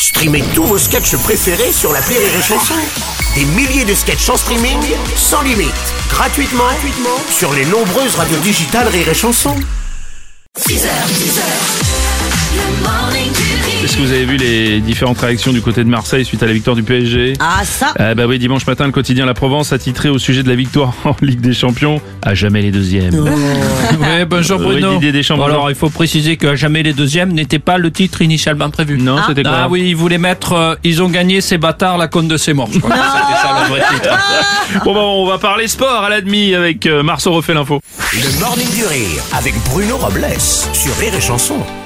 Streamez tous vos sketchs préférés sur l'appli Rire et Chanson. Des milliers de sketchs en streaming, sans limite, gratuitement sur les nombreuses radios digitales Rire et Chanson. 6h, le morning du rire. Est-ce que vous avez vu les différentes réactions du côté de Marseille suite à la victoire du PSG? Ah ça. Bah oui, dimanche matin, le quotidien La Provence a titré au sujet de la victoire en Ligue des Champions: à jamais les deuxièmes. Oui, bonjour Bruno. Didier Deschamps, Bon, bonjour. alors il faut préciser que jamais les deuxièmes n'était pas le titre initialement prévu. Non, c'était quoi? Ah oui, ils voulaient mettre ils ont gagné ces bâtards la cône de ces morts. Je crois que c'était ça le vrai titre. Bon bah on va parler sport à la demi avec Marceau refait l'info. Le Morning du Rire avec Bruno Robles sur Rire et Chanson.